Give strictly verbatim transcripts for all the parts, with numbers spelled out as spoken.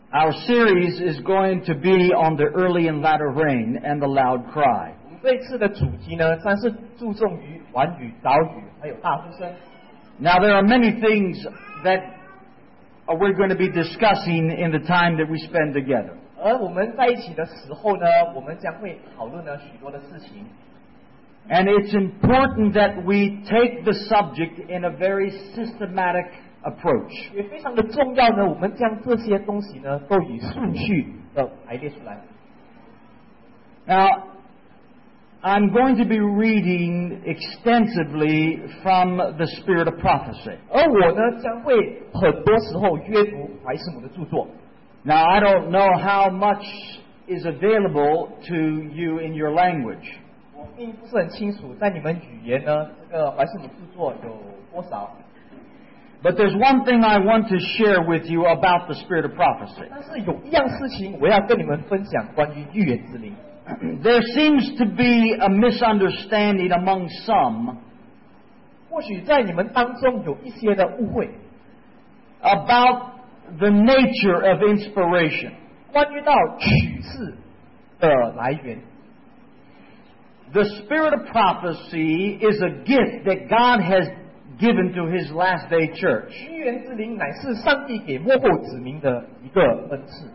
Our series is going to be on the early and latter rain and the loud cry. 我们这一次的主题呢，当然是注重于晚雨、早雨，还有大呼声。 Now there are many things that we're going to be discussing in the time that we spend together. 而我们在一起的时候呢，我们将会讨论呢许多的事情。 And it's important that we take the subject in a very systematic approach. 也非常的重要呢，我们将这些东西呢都以顺序的排列出来。 Now, I'm going to be reading extensively from the Spirit of Prophecy. 而我呢，将会很多时候阅读怀斯姆的著作。 Now, I don't know how much is available to you in your language. 我并不是很清楚，在你们语言呢，这个怀斯姆著作有多少。 But there's one thing I want to share with you about the Spirit of Prophecy. 但是有一样事情，我要跟你们分享关于预言之灵。 There seems to be a misunderstanding among some 或许在你们当中有一些的误会 about the nature of inspiration. 关于到启示的来源。 The Spirit of Prophecy is a gift that God has given to His last day church. 预言之灵乃是上帝给末后子民的一个恩赐。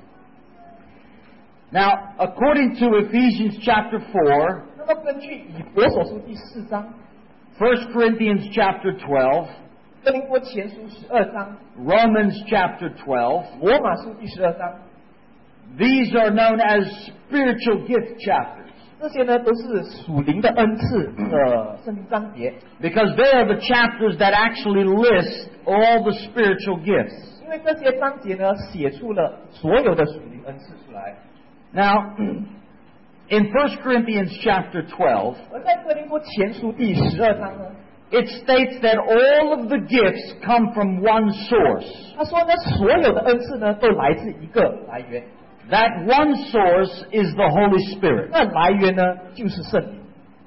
Now, according to Ephesians chapter four, 那么根据以弗所书第四章， First Corinthians chapter twelve, 哥林多前书十二章， Romans chapter twelve, 罗马书第十二章， these are known as spiritual gift chapters. 这些呢都是属灵的恩赐的圣经章节。 Because they are the chapters that actually list all the spiritual gifts. 因为这些章节呢写出了所有的属灵恩赐出来。 Now, in First Corinthians chapter twelve, 而在哥林多前书第十二章呢， it states that all of the gifts come from one source. 他说呢，所有的恩赐呢都来自一个来源。 That one source is the Holy Spirit. 那来源呢就是圣灵。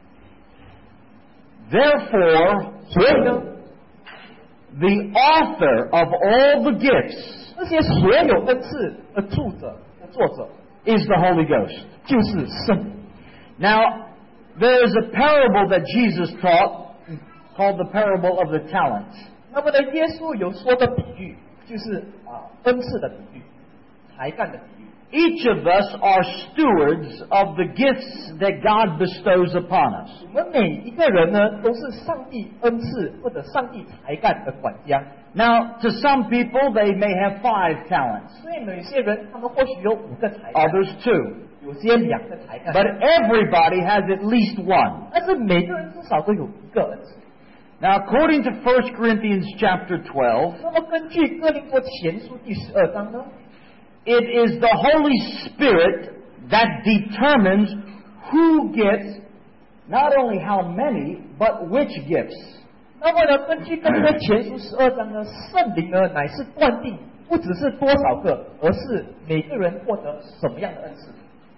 Therefore, 所以呢， the author of all the gifts 这些所有恩赐的著者的作者 is the Holy Ghost. 就是圣灵。 Now, there is a parable that Jesus taught called the parable of the talents. 那么呢，耶稣有说的比喻，就是啊恩赐的比喻，才干的比喻。 Each of us are stewards of the gifts that God bestows upon us. 我们每一个人呢，都是上帝恩赐或者上帝才干的管家。 Now, to some people, they may have five talents. 所以有些人他们或许有五个才干， Others two. 有些两个才干， But everybody has at least one. 但是每个人至少都有一个恩赐。 Now, according to First Corinthians chapter twelve, 那么根据哥林多前书第十二章呢， it is the Holy Spirit that determines who gets not only how many, but which gifts. 那么呢，根据哥林多前书十二章呢，圣灵呢乃是断定不只是多少个，而是每个人获得什么样的恩赐。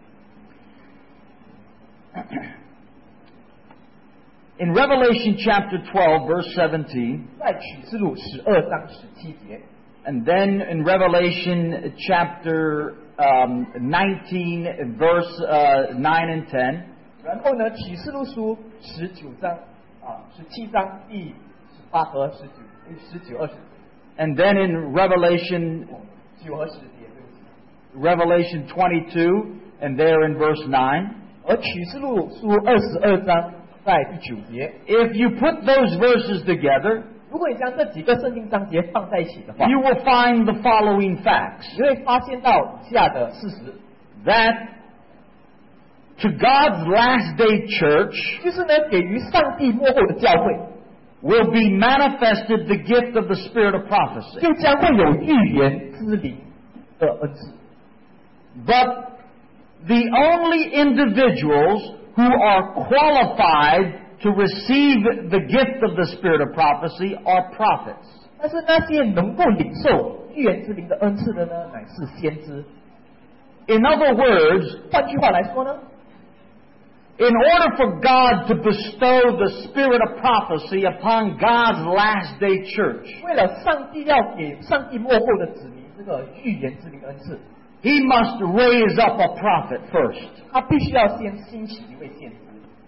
In Revelation chapter twelve, verse seventeen, 在启示录十二章十七节， and then in Revelation chapter um, nineteen, verse uh, nine and ten, 然后呢，启示录书十九章啊，十七章第十八和十九、十九、二十， and then in Revelation 九和十节，对不起。 Revelation twenty-two, and there in verse nine. 而启示录书二十二章在第九节， If you put those verses together, 如果你将这几个圣经章节放在一起的话， you will find the following facts. 你会发现到以下的事实： That to God's last day church 就是呢，给予上帝幕后的教会， will be manifested the gift of the Spirit of prophecy. 就将会有预言之灵的恩赐。 But the only individuals who are qualified to receive the gift of the Spirit of prophecy are prophets. 但是那些能够领受预言之灵的恩赐的呢，乃是先知。 In other words, 换句话来说呢， in order for God to bestow the Spirit of prophecy upon God's last day church, 为了上帝要给上帝幕后的子民这个预言之灵恩赐， he must raise up a prophet first. 他必须要先兴起一位先知。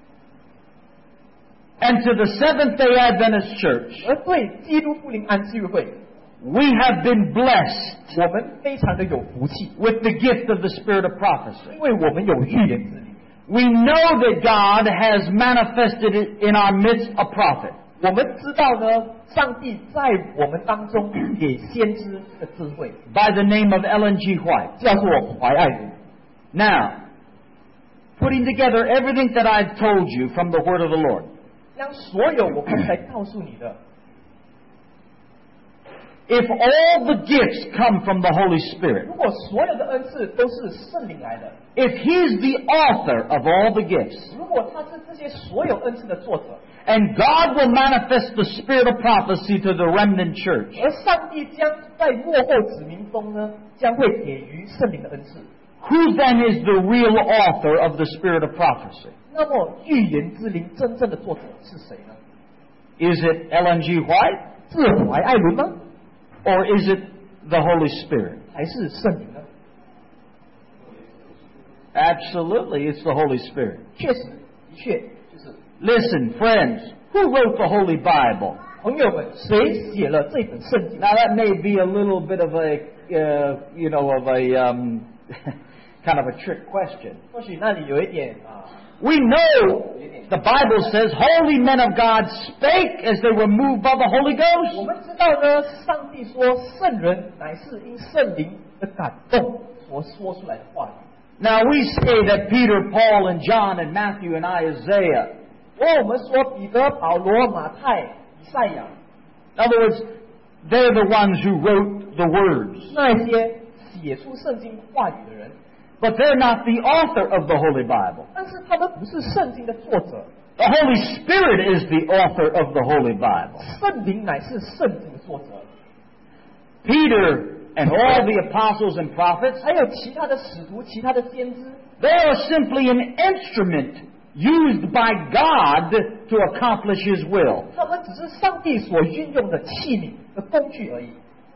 And to the Seventh-day Adventist Church, 而对基督复临安息日会， we have been blessed 我们非常的有福气， with the gift of the spirit of prophecy. 因为我们有预言之灵。 We know that God has manifested in our midst a prophet. 我们知道呢，上帝在我们当中给先知的智慧， by the name of Ellen G. White. 叫做怀爱人。 Now, putting together everything that I've told you from the word of the Lord, 将所有我刚才告诉你的， if all the gifts come from the Holy Spirit, 如果所有的恩赐都是圣灵来的， if He's the author of all the gifts, 如果他是这些所有恩赐的作者， and God will manifest the spirit of prophecy to the remnant church, 而上帝将在幕后子民中呢，将会给予圣灵的恩赐。 who then is the real author of the spirit of prophecy? 那么预言之灵真正的作者是谁呢？ Is it Ellen G. White, 是怀爱伦吗？ or is it the Holy Spirit? 还是圣灵呢？ Absolutely, it's the Holy Spirit. 确实，的确就是。 Listen, friends, who wrote the Holy Bible? 朋友们，谁写了这本圣经？ Now that may be a little bit of a, uh, you know, of a um, kind of a trick question. 或许那里有一点啊， We know the Bible says holy men of God spake as they were moved by the Holy 我 Ghost. 们知道呢，上帝说圣人乃是因圣灵的感动所说出来的话语。 Now we say that Peter, Paul, and John, and Matthew, and Isaiah. 而我们说彼得、保罗、马太、以赛亚， In other words, they're the ones who wrote the words. 那些写出圣经话语的人， But they're not the author of the Holy Bible. 但是他们不是圣经的作者， The Holy Spirit is the author of the Holy Bible. 圣灵乃是圣经的作者。 Peter and all the apostles and prophets, 还有其他的使徒、其他的先知， they are simply an instrument used by God to accomplish His will. 他们只是上帝所运用的器皿的工具而已。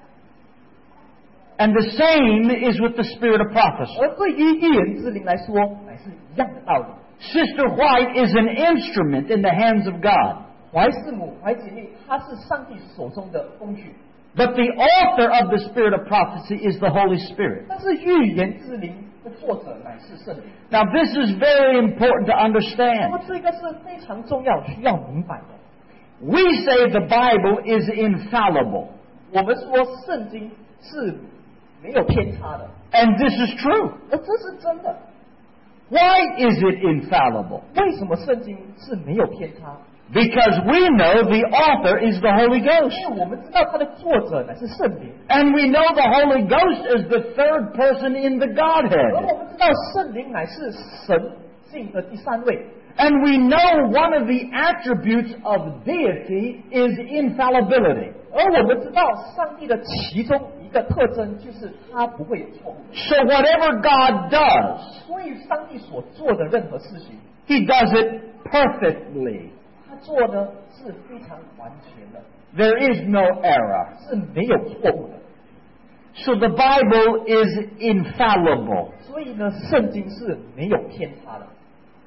And the same is with the spirit of prophecy. 而对于预言之灵来说，乃是一样的道理。 Sister White is an instrument in the hands of God. 怀师母、怀姐妹，她是上帝手中的工具， But the author of the spirit of prophecy is the Holy Spirit. 但是预言之灵的作者乃是圣灵。 Now this is very important to 那 understand. 么这个是非常重要、需要明白的。 We say the Bible is infallible. 我们说圣经是没有偏差的， And this is true. 而这是真的。 Why is it infallible? 为什么圣经是没有偏差？ Because we know the author is the Holy 因 Ghost. 为我们知道它的作者乃是圣灵， And we know the Holy Ghost is the third person in the 而 Godhead. 我们知道圣灵乃是神性的第三位。 And we know one of the attributes of deity is infallibility. 而我们知道上帝的其中一个特征就是他不会有错误， So whatever God does, 所以上帝所做的任何事情， He does it perfectly. 他做呢是非常完全的， There is no error. 是没有错误的。 So the Bible is infallible. 所以呢，圣经是没有偏差的。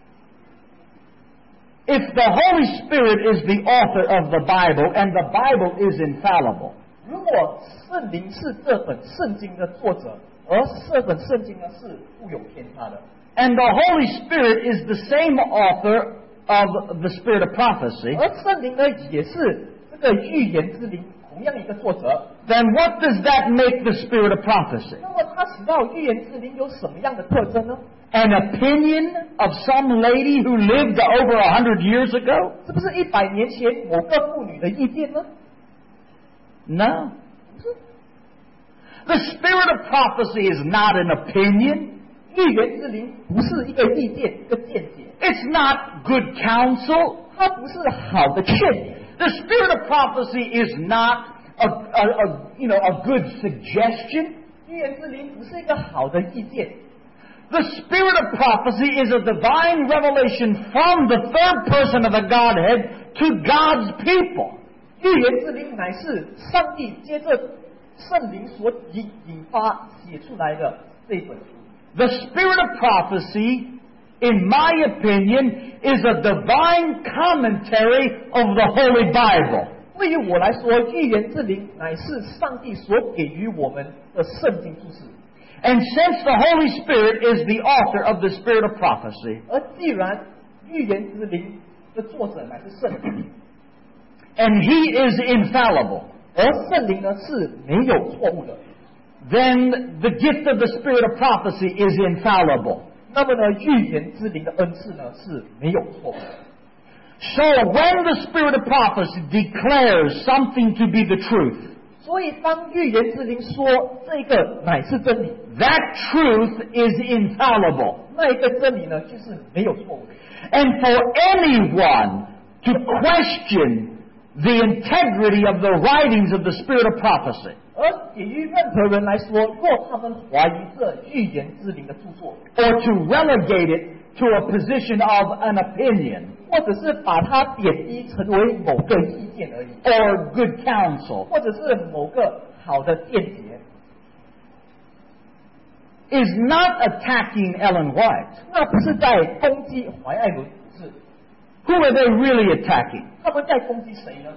If the Holy Spirit is the author of the Bible and the Bible is infallible, 如果圣灵是这本圣经的作者，而这本圣经呢是富有偏差的， and the Holy Spirit is the same author of the spirit of prophecy, 而圣灵呢也是这个预言之灵同样一个作者， then what does that make the spirit of prophecy? 那么他使到预言之灵有什么样的特征呢？ An opinion of some lady who lived over a hundred years ago? 是不是一百年前某个妇女的意见呢？ No. The spirit of prophecy is not an opinion. 预言之灵不是一个意见、一个见解， It's not good counsel. 它不是好的劝言。 The spirit of prophecy is not a, a, a you know a good suggestion. 预言之灵不是一个好的意见。 The spirit of prophecy is a divine revelation from the third person of the Godhead to God's people. 预言之灵乃是上帝接着圣灵所引引发写出来的， 这一本书。 The spirit of prophecy, in my opinion, is a divine commentary of the Holy Bible. 对于我来说，预言之灵乃是上帝所给予我们的圣经注释。 And since the Holy Spirit is the author of the spirit of prophecy, 而既然预言之灵的作者乃是圣灵， and He is infallible, 而圣灵呢是没有错误的， then the gift of the spirit of prophecy is infallible. 那么呢，预言之灵的恩赐呢是没有错误的。 So when the spirit of prophecy declares something to be the truth, 所以当预言之灵说这个乃是真理， that truth is infallible. 那一个真理呢就是没有错误的。 And for anyone to question the integrity of the writings of the spirit of prophecy, 而给予任何人来说，若他们怀疑这预言之灵的著作， or to relegate it to a position of an opinion, 或者是把它贬低成为某个意见而已， or good counsel, 或者是某个好的见解， is not attacking Ellen White. 那不是在攻击怀艾伦，不是。 Who are they really attacking? 他们在攻击谁呢？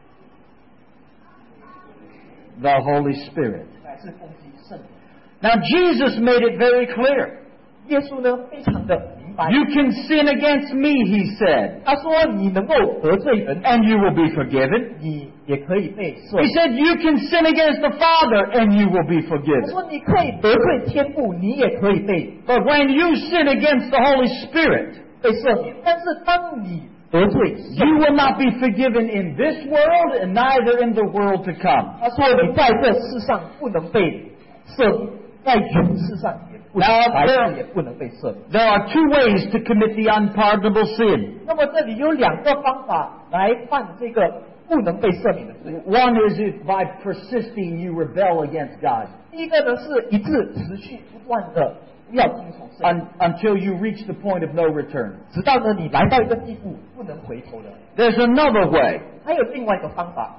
The Holy Spirit. 乃是攻击圣灵。 Now Jesus made it very clear. 耶稣呢，非常的明白。 You can sin against me, he said, 他说：“你能够得罪人， and you will be forgiven. 你也可以被赦 He said, you can sin against the Father, and you will be 他 forgiven. 说：“你可以得罪天父，你也可以被 But when you sin against the Holy Spirit, 被赦免。但是当你得罪 you will not be forgiven in this world, and neither in the world to come. 他说你在这世上不能被赦免，在永世上也不能， Now, 来 there- 世也不能被赦免。 There are two ways to commit the unpardonable sin. 那么这里有两个方法来犯这个不能被赦免的罪。 One is if by persisting you rebel against God 第一个呢是一致持续不断的不要听从圣灵， un- until you reach the point of no return. 直到呢你来到一个地步不能回头的。 There's another way. 还有另外一个方法，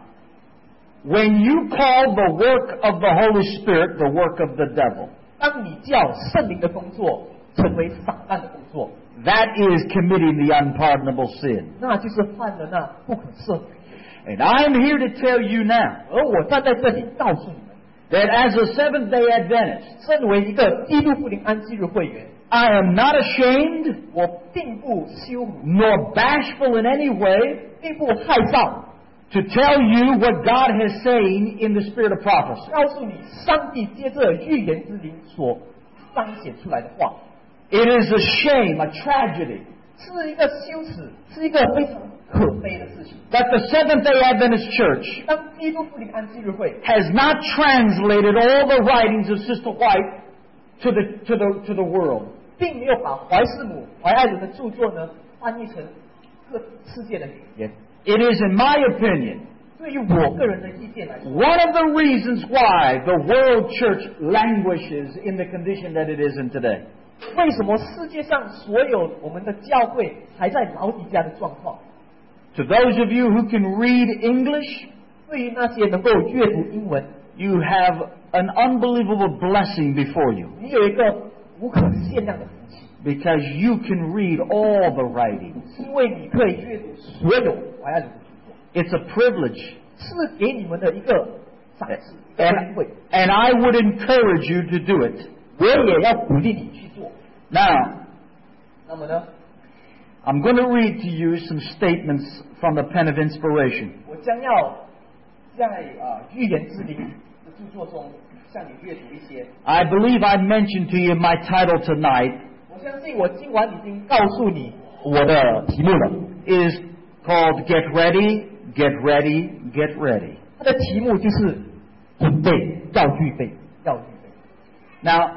When you call the work of the Holy Spirit the work of the devil, 当你叫圣灵的工作成为撒旦的工作， that is committing the unpardonable sin. 那就是犯了那不可赦免。 And I'm here to tell you now 而我站在这里告诉你们， that as a Seventh-day Adventist, 身为一个基督复临安息日会员， I am not ashamed 我并不羞辱， nor bashful in any way 并不害臊， to tell you what God has saying in the spirit of prophecy. 告诉你上帝借着预言之灵所彰显出来的话， It is a shame, a tragedy, 是一个羞耻，是一个非常可悲的事情。 that the Seventh-day Adventist Church 当基督复临安息日会 has not translated all the writings of Sister White to the, to the, to the world. 并没有把怀师母、怀爱伦的著作呢翻译成各世界的语言。 It is, in my opinion, 对于我个人的意见来说， one of the reasons why the world church languishes in the condition that it is in today. 为什么世界上所有我们的教会还在老底家的状况？ To those of you who can read English, 对于那些能够阅读英文， you have an unbelievable blessing before you 你有一个无可限量的福气， because you can read all the writings. 因为你可以阅读所有怀爱伦的著作， It's a privilege. 是给你们的一个赏赐、一个恩 And, 惠。 and I would encourage you to do it. 我也要鼓励你去做。 Now, 那么呢， I'm going to read to you some statements from the Pen of Inspiration. 我将要在啊、呃、预言之灵的著作中向你阅读一些。 I believe I mentioned to you my title tonight 我相信我今晚已经告诉你我的题目了， is called Get Ready, Get Ready, Get Ready. 它的题目就是准备，要预备，要预备。 Now,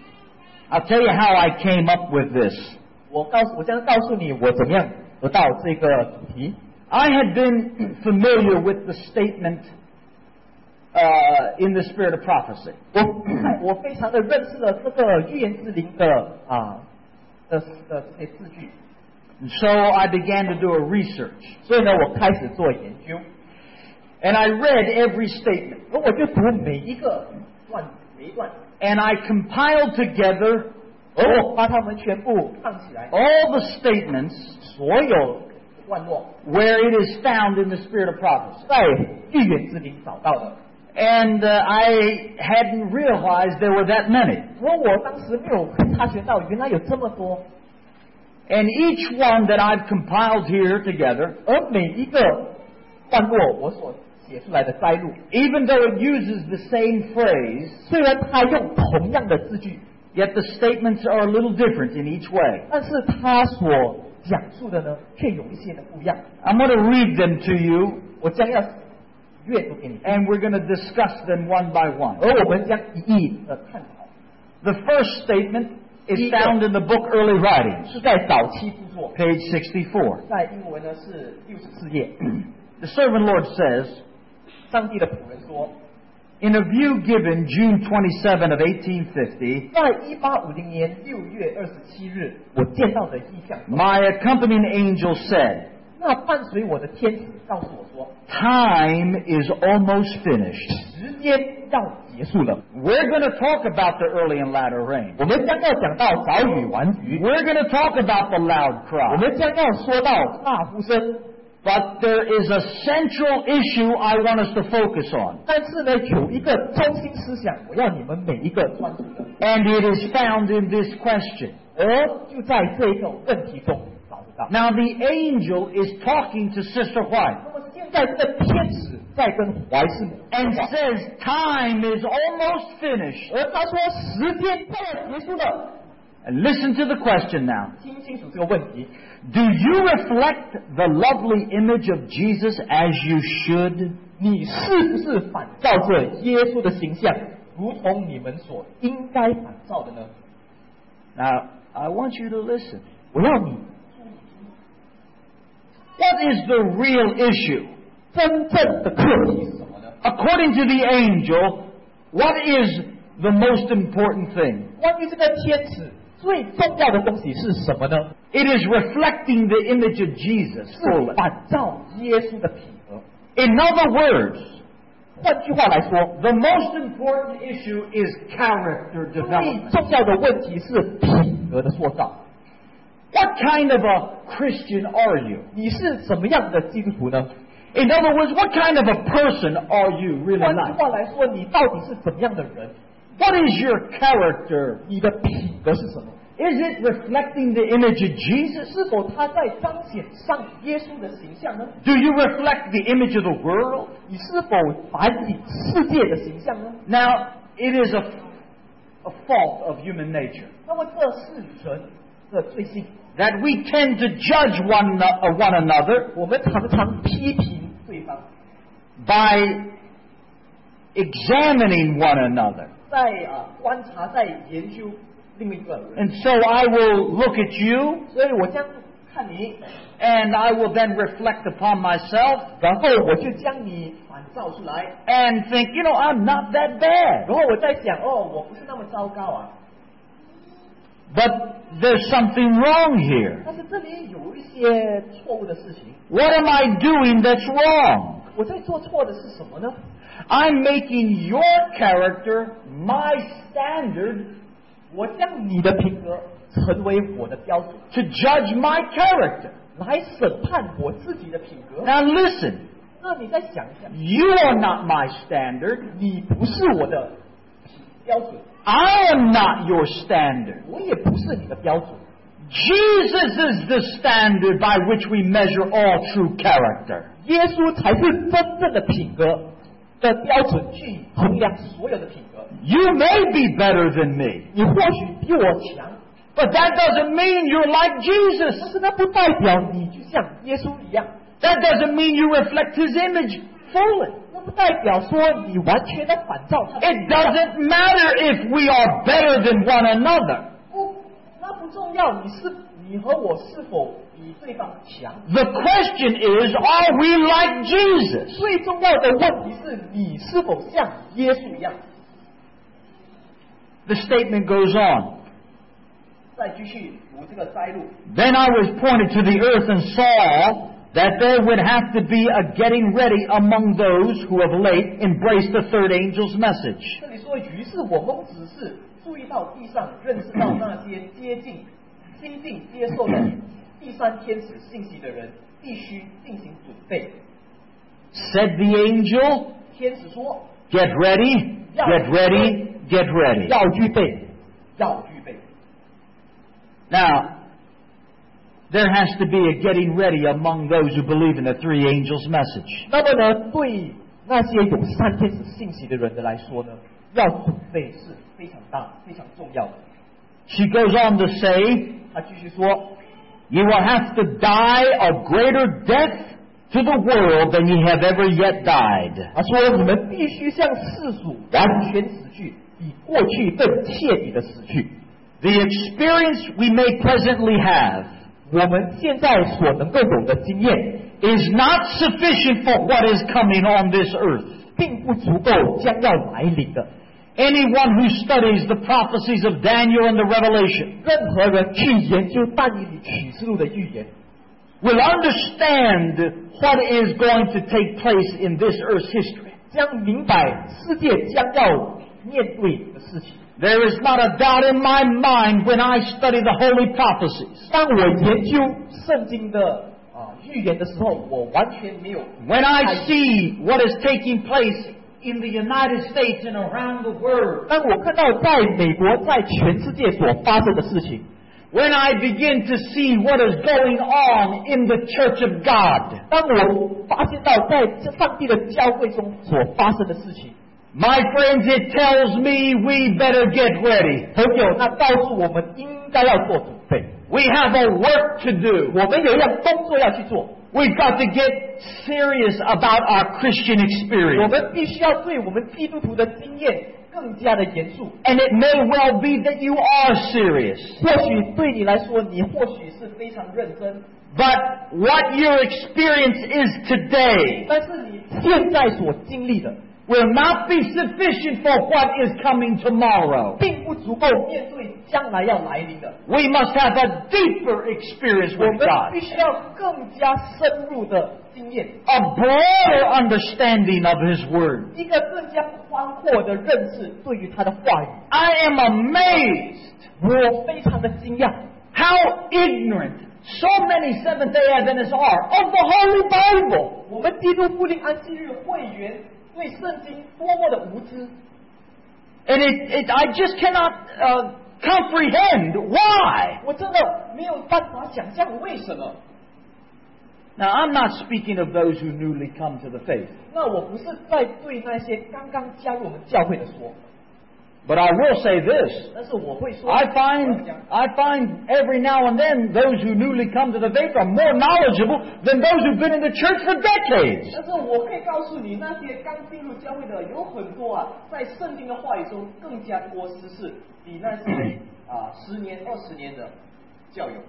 I'll tell you how I came up with this. 我告诉我将告诉你我怎么样得到这个主题。 I had been familiar with the statement uh, in the spirit of prophecy. 我我非常的认识了这个预言之灵的啊的的这些字句， And so I began to do a research. 所以呢，我开始做研究， And I read every statement. 而我就读每一个段每一段， and I compiled together 而我把它们全部放起来， all the statements 所有段落 where it is found in the spirit of prophecy. 在预言之灵找到的。 And uh, I hadn't realized there were that many. 而我当时没有察觉到，原来有这么多。 And each one that I've compiled here together, 而每一个段落我所写出来的摘录， even though it uses the same phrase, 虽然它用同样的字句， yet the statements are a little different in each way. 但是它所讲述的呢，却有一些的不一样。 I'm going to read them to you, 我将要阅读给你， and we're going to discuss them one by one. 而我们将一一的探讨。 The first statement is found in the book Early Writings, 是在早期著作， page sixty-four. 在英文呢是六十四页。 The servant Lord says, 上帝的仆人说， in a view given June twenty-seventh of eighteen fifty, 在一八五零年六月二十七日，我见到的异象， my accompanying angel said, 那伴随我的天使告诉我说， time is almost finished. 时间要结束了。 We're going to talk about the early and latter rain. 我们将要讲到早雨晚雨， We're going to talk about the loud 我 cry. 们将要说到大呼声。 But there is a central issue I want us to focus on. 但是呢，有一个中心思想，我要你们每一个专注的， And it is found in this question. 而就在这个问题中找得到。 Now the angel is talking to Sister White 那么现在这个天使在跟怀师母 and 说话， says time is almost finished. 而他说时间快要结束了。 And listen to the question now. 听清楚这个问题， Do you reflect the lovely image of Jesus as you should? 你是不是反照着耶稣的形象，如同你们所应该反照的呢？ Now, I want you to listen. 我要你 What is the real issue? 真正的课题是什么呢？ According to the angel, what is the most important thing? 关于这个天使最重要的东西是什么呢？ It is reflecting the image of Jesus 是 fully. 反照耶稣的品格。 In other words, 换句话来说， the most important issue is character 最 development. 重要的问题是品格的塑造。 What kind of a Christian are you? 你是怎么样的基督徒呢？ In other words, what kind of a person are you really 换句 like? 话来说，你到底是怎么样的人？ What is your character? 你的品格是什么？ Is it reflecting the image of Jesus? 是否他在彰显上耶稣的形象呢？ Do you reflect the image of the world? 你是否反映世界的形象呢？ Now, it is a, a fault of human nature 那么这是人的罪性， that we tend to judge one, uh, one another 我们常常批评对方， by examining one another. 在啊观察，在研究另一个人， And so I will look at you 所以我将看你， and I will then reflect upon myself 然后我就将你反照出来， and think, you know, I'm not that bad. 然后我在想，哦，我不是那么糟糕啊， But there's something wrong here. 但是这里有一些错误的事情， What am I doing that's wrong? 我在做错的是什么呢？ I'm making your character my standard 我将你的品格成为我的标准， to judge my character. 来审判我自己的品格。 Now listen, 那你再想一下， you are not my standard. 你不是我的标准， I am not your standard. 我也不是你的标准。 Jesus is the standard by which we measure all true character. 耶稣才是真正的品格的标准，去衡量所有的品格。 You may be better than me, 你或许比我强， but that doesn't mean you're like 但 Jesus. 是那不代表你就像耶稣一样， That doesn't mean you reflect His image fully. 那不代表说你完全的反照他的 It doesn't matter if we are better than one another. 不，那不重要，你是你和我是否比对方强？ The question is, are we like Jesus? 最重要的问题是你是否像耶稣一样？ The statement goes on. 再继续读这个摘录。 Then I was pointed to the earth and saw that there would have to be a getting ready among those who of late embraced the third angel's message. 这里说，于是我们只是注意到地上认识到那些接近、亲近接受的第三天使信息的人，必须进行准备。 Said the angel, 天使说 get ready, get ready, get ready. 要预备，要预备。 Now, there has to be a getting ready among those who believe in the three angels' message. 那么呢，对那些有三天使信息的人的来说呢，要准备是非常大、非常重要的。 She goes on to say, 他继续说， you will have to die a greater death to the world than you have ever yet died. 他说你们必须向世俗完全死去，比过去更彻底的死去。 The experience we may presently have 我们现在所能够有的经验， is not sufficient for what is coming on this earth. 并不足够将要来临的。 Anyone who studies the prophecies of Daniel and the Revelation 任何人去研究但以理启示录的预言， will understand what is going to take place in this earth's history. 将明白世界将要面对的事情。 There is not a doubt in my mind when I study the holy prophecies. 当我研究圣经的啊预言的时候，我完全没有。 When I see what is taking place in the United States and around the world. 当我看到在美国、在全世界所发生的事情， When I begin to see what is going on in the Church of God. 当我发现到在上帝的教会中所发生的事情， My friends, it tells me we better get ready. 朋友，那告诉我们应该要做准备。 We have a work to do. 我们有一样工作要去做， We've got to get serious about our Christian 我 experience. 们必须要对我们基督徒的经验更加的严肃。 And it may well be that you are serious. 或许对你来说，你或许是非常认真， But what your experience is today 但是你现在所经历的， will not be sufficient for what is coming tomorrow. 并不足够面对将来要来临的。 We must have a deeper experience 我 with 们 God. 必须要更加深入的经验， A broader understanding of His Word. 一个更加宽阔的认识对于他的话语。 I am amazed 我非常的惊讶， how ignorant so many Seventh-day Adventists are of the Holy Bible. 我们基督复临安息日会员对圣经多么的无知， And it, it, I just cannot uh, comprehend why. 我真的没有办法想象为什么。 Now, I'm not speaking of those who newly come to the faith, 那我不是在对那些刚刚加入我们教会的说， but I will say this. 但是我会说， I 我要 find 讲 I find every now and then those who newly come to the faith are more knowledgeable than those who've been in the church for decades. 但是我可以告诉你，那些刚进入教会的有很多啊，在圣经的话语中更加多知识，比那些啊十年、二十年的教友。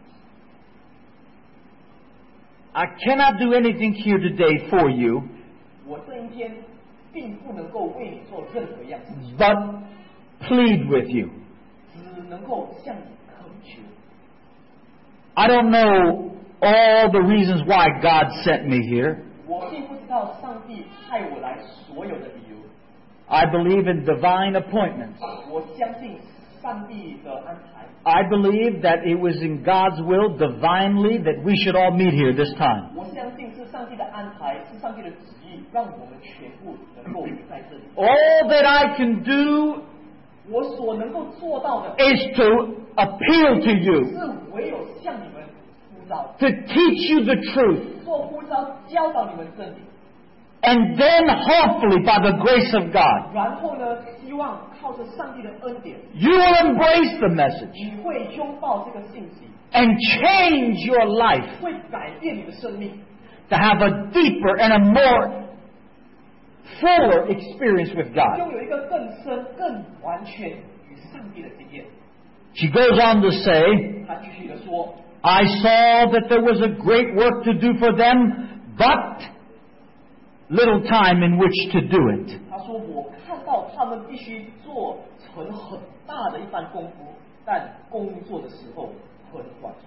I cannot do anything here today for you, 我这一天并不能够为你做任何一样事情， but plead with you. 只能够向你恳求。 I don't know all the reasons why God sent me here. 我并不知道上帝派我来所有的理由， I believe in divine appointments. 我相信上帝的安排。 I believe that it was in God's will divinely that we should all meet here this time. 我相信是上帝的安排，是上帝的旨意，让我们全部能够在这里。 All that I can do 我所能够做到的， is to appeal to you, 是唯有向你们呼召， to teach you the truth, 做呼召，教导你们真理。 and then hopefully by the grace of God, 然后呢，希望靠着上帝的恩典， you will embrace the message 你会拥抱这个信息， and change your life 会改变你的生命， to have a deeper and a more fuller experience with God. 拥有一个更深、更完全与上帝的经验。 She goes on to say, 他继续的说， I saw that there was a great work to do for them, but little time in which to do it. 他说我看到他们必须做成很大的一番功夫，但工作的时候很短促。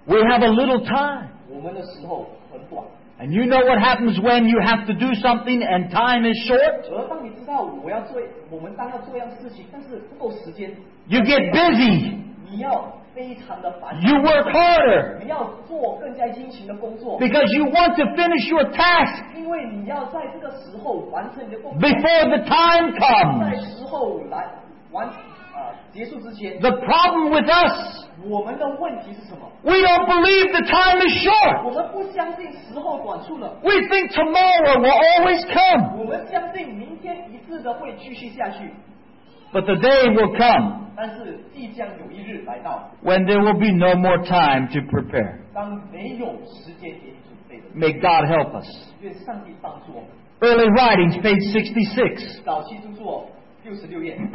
We have a little time. 我们的时候很短。 And you know what happens when you have to do something and time is short? 而当你知道我要做，我们当要做一样事情，但是不够时间， You get busy. 你要非常的繁 You work harder 你要做更加殷勤的工作， because you want to finish your task 因为你要在这个时候完成你的工作， before the time 在 comes. 时候来完啊、结束之前。 The problem with us, 我们的问题是什么？ we don't believe the time is 我 short. 们不相信时候短促了， We think tomorrow will always come. 我们相信明天一致的会继续下去， But the day will come 但是即将有一日来到， when there will be no more time to prepare. 当没有时间给你准备的。 May God help us. 愿上帝帮助我们。 Early writings, page sixty-six. 早期著作六十六页。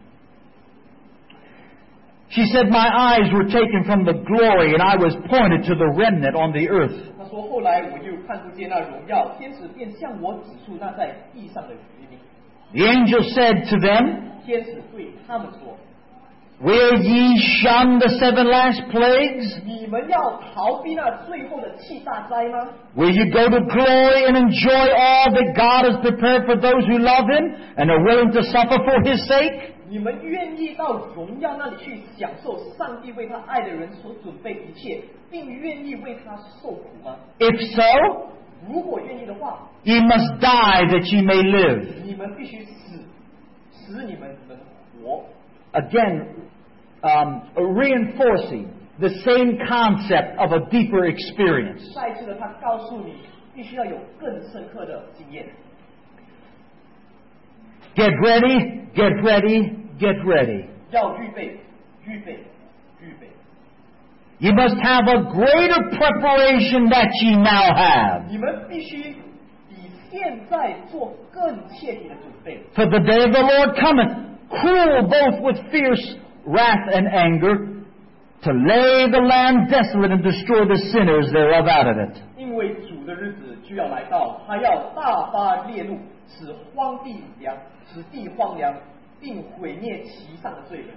She said, my eyes were taken from the glory and I was pointed to the remnant on the earth. 他说：“后来我又看不见那荣耀，天使便向我指出那在地上的余民。 The angel said to them, 天使对他们说 will ye shun the seven last plagues? 你们要逃避那最后的七大灾吗？ Will you go to glory and enjoy all that God has prepared for those who love Him and are willing to suffer for His sake? 你们愿意到荣耀那里去享受上帝为他爱的人所准备一切，并愿意为他受苦吗？ If so, 如果愿意的话， ye must die that ye may live. 你们必须死，使你们能活。 Again, um, reinforcing the same concept of a deeper experience. 再一次的，他告诉你，必须要有更深刻的经验。 Get ready, get ready, get ready. 要预备，预备，预备。 You must have a greater preparation that ye now have. 你们必须比现在做更切题的准备， For the day of the Lord cometh, cruel both with fierce wrath and anger, to lay the land desolate and destroy the sinners thereof out of it. 因为主的日子就要来到，他要大发烈怒，使荒地凉，使地荒凉，并毁灭其上的罪人。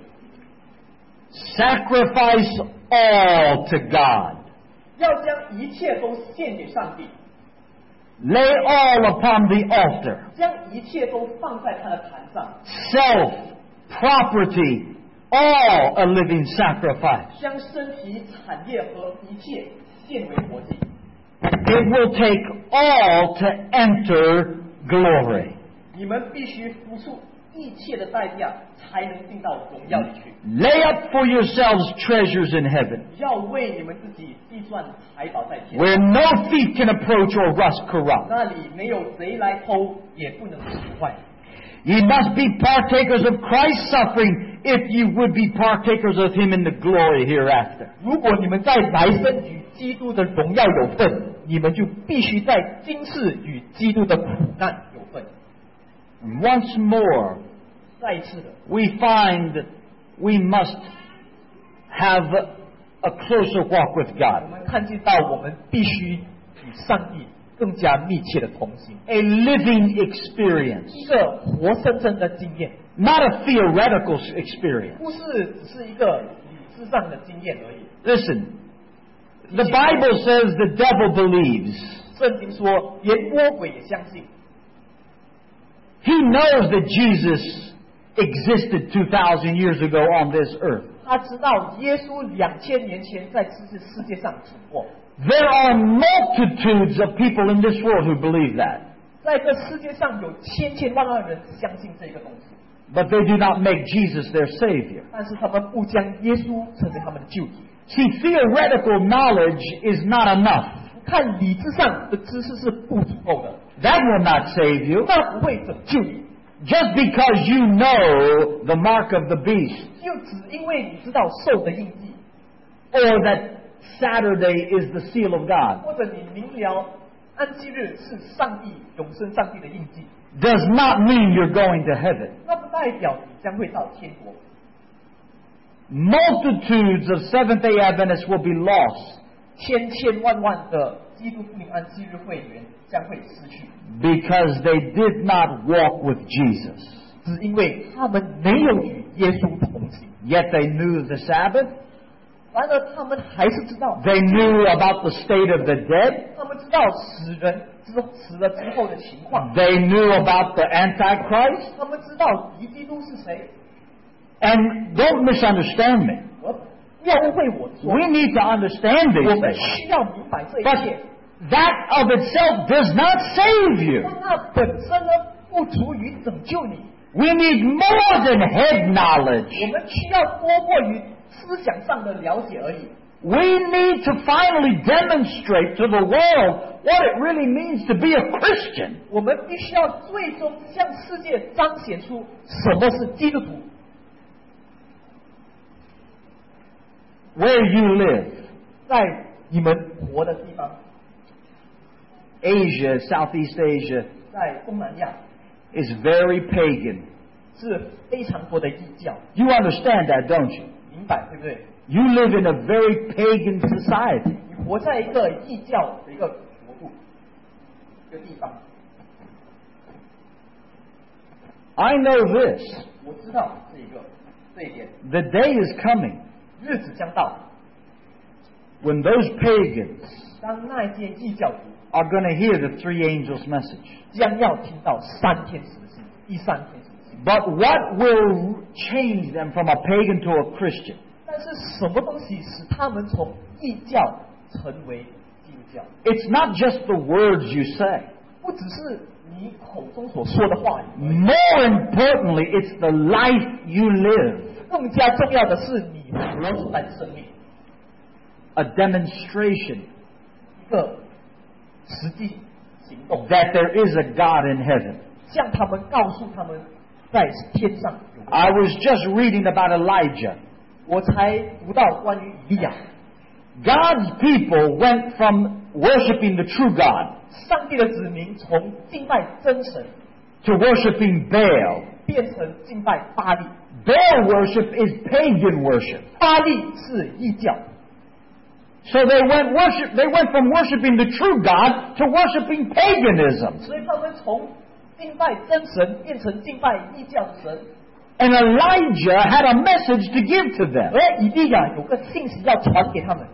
Sacrifice all to God. 要将一切都献给上帝， Lay all upon the altar. 将一切都放在他的坛上， Self, property, all a living sacrifice. 将身体、产业和一切献为活祭。 It will take all to enter glory. 你们必须付出一切的代价，才能进到荣耀里去。 Lay up for yourselves treasures in heaven, 要为你们自己计算财宝在天， where no thief can approach or rust corrupt. 那里没有贼来偷，也不能使坏。 Ye must be partakers of Christ's suffering if ye would be partakers of Him in the glory hereafter. 如果你们在来生与基督的荣耀有份，你们就必须在今世与基督的苦难有份。 And once more, 再一次的， we find that we must have a closer walk with 我 God, 们看见到我们必须与上帝更加密切的同行， a living experience, 一个活生生的经验， not a theoretical experience. 不是只是一个理智上的经验而已。 Listen, the Bible says the devil believes. 圣经说，连魔鬼也相信， He knows that Jesus existed two thousand years ago on this earth. 他知道耶稣两千年前在这个世界上存活。 There are multitudes of people in this world who believe that, 在这世界上有千千万万人相信这个东西， but they do not make Jesus their Savior. 但是他们不将耶稣成为他们的救主。 See, theoretical knowledge is not enough. 看理智上的知识是不足够的， That will not save you. 那不会拯救你。 Just because you know the mark of the beast, 就只因为你知道兽的印记， or that Saturday is the seal of God, 或者你明了安息日是上帝永生上帝的印记， does not mean you're going to heaven. 那不代表你将会到天国。 Multitudes of Seventh-day Adventists will be lost 千千万万的基督复临安息日会员将会失去， because they did not walk with Jesus. 只因为他们没有与耶稣同行。 Yet they knew the Sabbath, 然而他们还是知道， They knew about the state of the dead. 他们知道死人之死了之后的情况， They knew about the Antichrist. 他们知道敌基督是谁。 And don't misunderstand me. 我不要误会我说， We need to understand 我 these 们 things. 需要明白这一 But 切。 that of itself does not save you. 但那本身呢，不足以拯救你。 We need more than head 我 knowledge. 们需要多过于思想上的了解而已。 We need to finally demonstrate to the world what it really means to be a Christian. 我们必须要最终向世界彰显出什么是基督徒。 Where you live, 在你们活的地方， Asia, Southeast Asia, 在东南亚 is very pagan. 是非常多的异教， You understand that, don't you? 明白对不对？ You live in a very pagan society. 你活在一个异教的一个国度、一个地方。 I know this. 我知道这一个这一点， The day is coming 日子将到， when those pagans 当那些异教徒 are going to hear the three angels' message. 将要听到三天使的信，第三天使的信。 But what will change them from a pagan to a Christian? 但是什么东西使他们从异教成为基督教？ It's not just the words you say. 不只是你口中所说的话语而已， More importantly, it's the life you live. 更加重要的是你活出来的生命， A demonstration 一个实际行动， that there is a God in heaven. 向他们告诉他们在天上有。 I was just reading about Elijah. 我才读到关于以利亚， God's people went from worshiping the true God 上帝的子民从敬拜真神 to worshiping Baal. 变成敬拜巴力， Baal worship is pagan worship. 巴力是异教， So they went worship they went from worshiping the true God to worshiping paganism. 所以他们从敬拜真神变成敬拜异教神。 And Elijah had a message to give to them. 而以利亚有个信息要传给他们。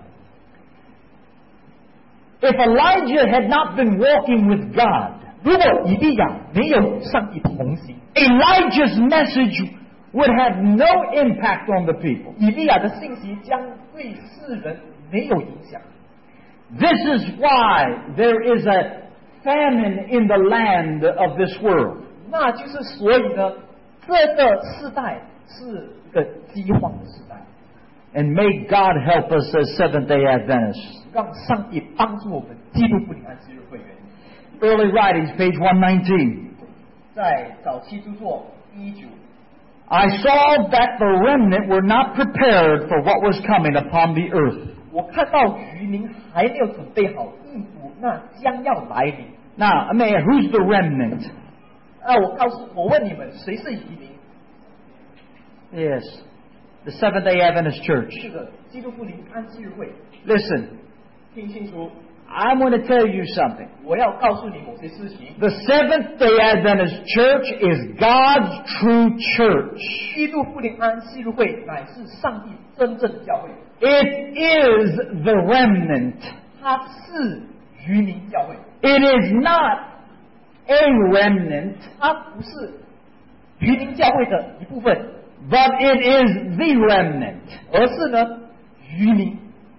If Elijah had not been walking with God, 如果以利亚没有上帝同行， Elijah's message would have no impact on the people. 以利亚的信息将对世人没有影响。 This is why there is a famine in the land of this world. 那就是所以呢，这个世代是一个饥荒的时代。 And may God help us as Seventh-day Adventists. 让上帝帮助我们基督复临安息日会员。 Early writings, page one nineteen. 在早期著作一九， I saw that the remnant were not prepared for what was coming upon the earth. 我看到渔民还没有准备好应付那将要来临。 Now, I mean, who's the remnant? 啊，我告诉我问你们，谁是渔民？ Yes, the Seventh-day Adventist Church. 这个基督复临安息日会， Listen, 听清楚， I'm going to tell you something. 我要告诉你某些事情。 The Seventh-day Adventist Church is God's true church. 基督复临安息日会乃是上帝真正的教会， It is the remnant. 它是渔民教会， It is not a remnant, 它不是渔民教会的一部分， but it is the remnant. 而是呢渔民。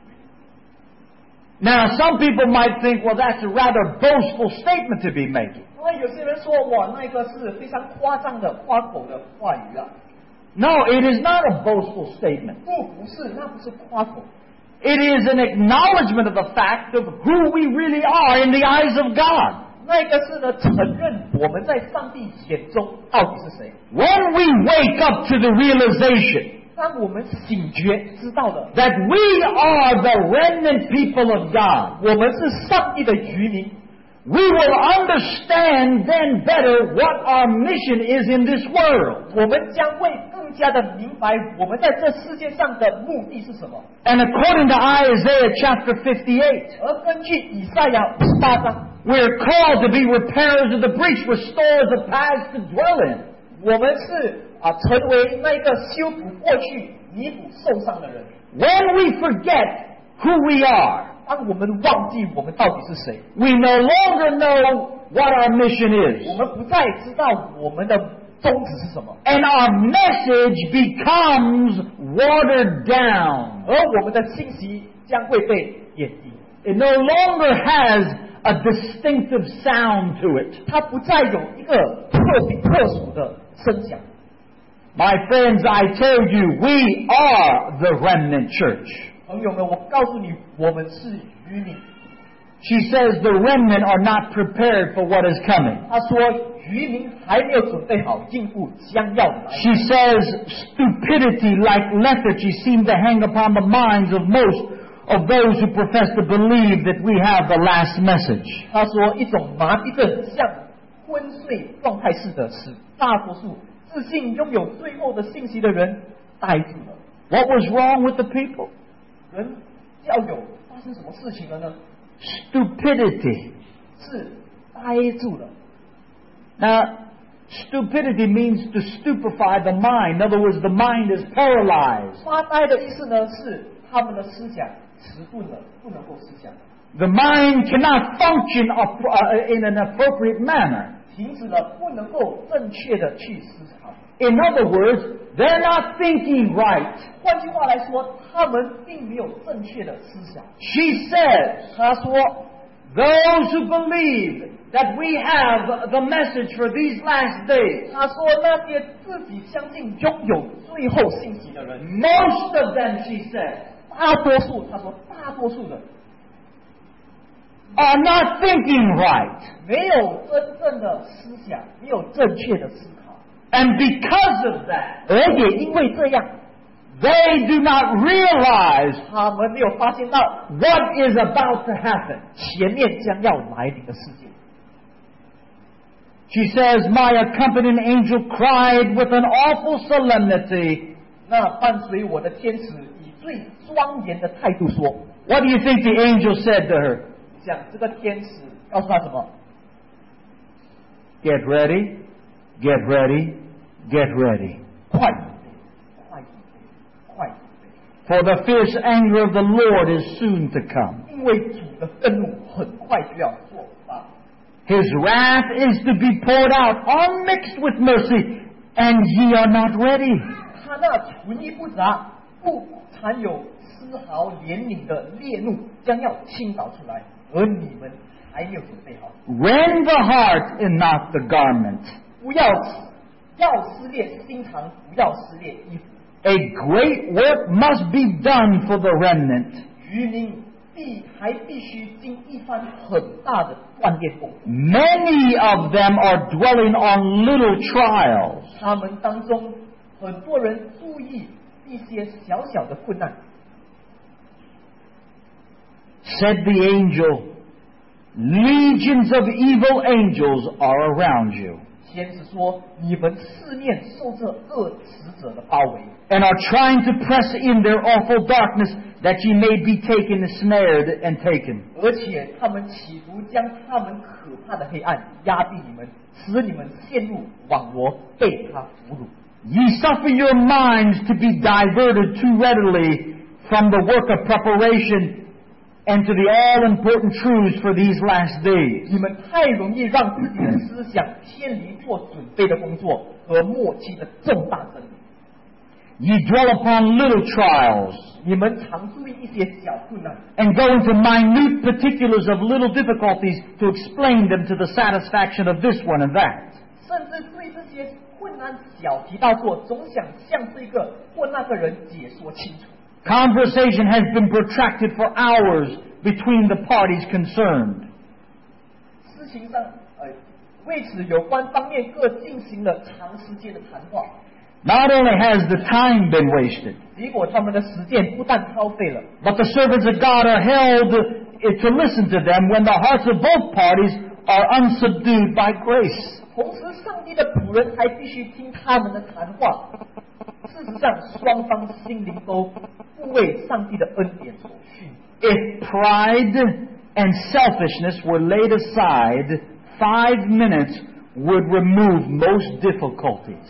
Now, some people might think, well, that's a rather boastful statement to be making. 那有些人说，哇，那个是非常夸张的夸口的话语啊。 No, it is not a boastful statement. 不，不是，那不是夸口， It is an acknowledgement of the fact of who we really are in the eyes of God. 那个是呢承认我们在上帝眼中到底是谁。 When we wake up to the realization 当我们醒觉知道了， that we are the remnant people of God, 我们是上帝的渔民， we will understand then better what our mission is in this world. 我们将会更加的明白我们在这世界上的目的是什么。 And according to Isaiah chapter fifty-eight, 而根据以赛亚五十八章， we're called to be repairers of the breach, restorers of paths to dwell in. 我们是啊成为那个修补过去弥补受伤的人。 When we forget who we are, 当我们忘记我们到底是谁， we no longer know what our mission 我 is. 们不再知道我们的宗旨是什么， And our message becomes watered down. 而我们的信息将会被贬低， It no longer has a distinctive sound to it. 它不再有一个特别特殊的声响。 My friends, I tell you, we are the remnant church. 朋友们，我告诉你，我们是渔民。 She says the remnant are not prepared for what is coming. 他说，渔民还没有准备好应付将要来。 She says stupidity like lethargy seem to hang upon the minds of most of those who profess to believe that we have the last message. 他说，一种麻痹症像昏睡状态似的，使大多数自信拥有最后的信息的人呆住了。 What was wrong with the people? 人要有发生什么事情了呢？ Stupidity. 是呆住了。 Now, stupidity means to stupefy the mind. In other words, the mind is paralyzed. 发呆的意思呢，是他们的思想迟钝了，不能够思想， The mind cannot function up- uh, in an appropriate manner. 停止了，不能够正确的去思考。 In other words, they're not thinking right. 换句话来说，他们并没有正确的思想。 She says, 他说， those who believe that we have the message for these last days, 他说那些自己相信拥有最后信息的人， most of them, she says, 大多数，他说大多数的 are not thinking right. 没有真正的思想，没有正确的思考， And because of that, 而也因为这样， they do not realize 他们没有发现到 what is about to happen. 前面将要来临的事件。 She says, my accompanying angel cried with an awful solemnity. 那伴随我的天使以最庄严的态度说 What do you think the angel said to her?：“ 讲这个天使告诉他什么？ Get ready, get ready, get ready. 快准备，快准备，快准备， For the fierce anger of the Lord is soon to come. 因为主的愤怒很快就要做发。 His wrath is to be poured out unmixed with mercy, and ye are not ready. 他那纯一不杂、不含有丝毫怜悯的烈怒将要倾倒出来，而你们还没有准备好。 Rend the heart and not the garment. 不要要撕裂心肠，不要撕裂衣服。 A great work must be done for the remnant. 渔民必还必须经一番很大的锻炼功夫。 Many of them are dwelling on little trials. 他们当中很多人注意一些小小的困难。 Said the angel, legions of evil angels are around you, 先是说，你们四面受这恶使者的包围， and are trying to press in their awful darkness, that ye may be taken, snared, and taken. 而且他们企图将他们可怕的黑暗压逼你们，使你们陷入网罗，被他俘虏。 Ye suffer your minds to be diverted too readily from the work of preparation and to the all-important truths for these last days. 你们太容易让自己的思想偏离做准备的工作和末期的重大真理。 Ye dwell upon little trials, 你们常注意一些小困难， and go into minute particulars of little difficulties to explain them to the satisfaction of this one and that. 甚至对这些困难小题大做，总想向这个或那个人解说清楚。 Conversation has been protracted for hours between the parties concerned. 事情上，呃，为此有关方面各进行了长时间的谈话， Not only has the time been wasted, 结果他们的时间不但耗费了， but the servants of God are held to listen to them when the hearts of both parties are unsubdued by grace. 同时上帝的仆人还必须听他们的谈话。事实上，双方心灵都不为上帝的恩典所训。 If pride and selfishness were laid aside, five minutes would remove most difficulties.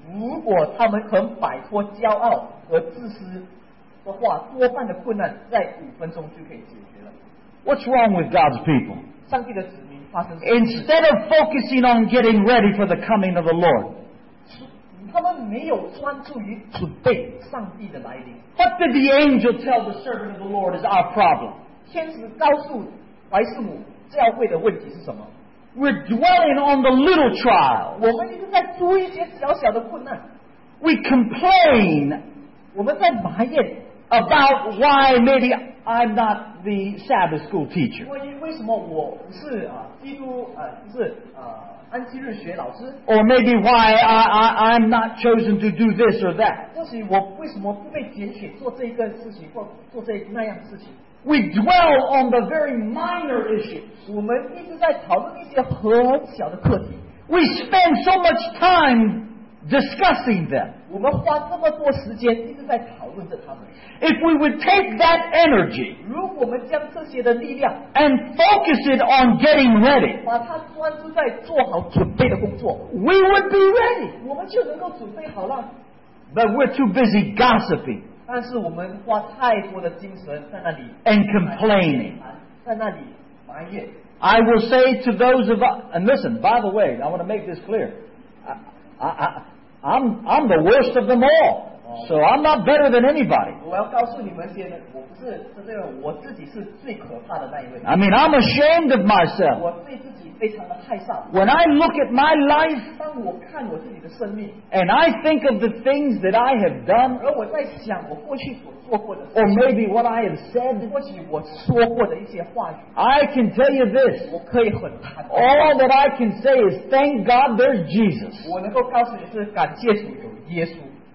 如果他们肯摆脱骄傲和自私的话，多半的困难在五分钟就可以解决了。 What's wrong with God's people? 上帝的子民发生什么事？ Instead of focusing on getting ready for the coming of the Lord, 他们没有专注于准备上帝的来临。 what did the angel tell the servant of the Lord is our problem? 天使告诉怀斯母教会的问题是什么？ We're dwelling on the little trials. 我们一直在注意一些小小的困难， We complain 我们在埋怨 about why maybe I'm not the Sabbath school teacher. 关于为什么我不是啊基督啊不是啊安息日学老师， Or maybe why I, I, I'm not chosen to do this or that. 或许我为什么不被拣选做这一个事情或做这那样的事情？ We dwell on the very minor issues. 我们一直在讨论一些很小的课题， We spend so much time discussing them. 我们花这么多时间一直在讨论着他们。 If we would take that energy 如果我们将这些的力量， and focus it on getting ready, 把它专注在做好准备的工作， we would be ready. 我们就能够准备好了。 But we're too busy gossiping 但是我们花太多的精神在那里 and complaining. 在那里埋怨。 I will say to those of us, and listen, by the way, I want to make this clear. I, I, I, I'm, I'm the worst of them all. So I'm not better than anybody. 我要告诉你们些呢，我不是这个我自己是最可怕的那一位。 I mean, I'm ashamed of myself. 我对自己非常的害臊。 When I look at my life 当我看我自己的生命， and I think of the things that I have done, 而我在想我过去所做过的事 or 情， maybe what I have said, 或许我说过的一些话语， I can tell you this. 我可以很坦白。 All that I can say is thank God there's Jesus. 我能够告诉你是感谢主有耶稣。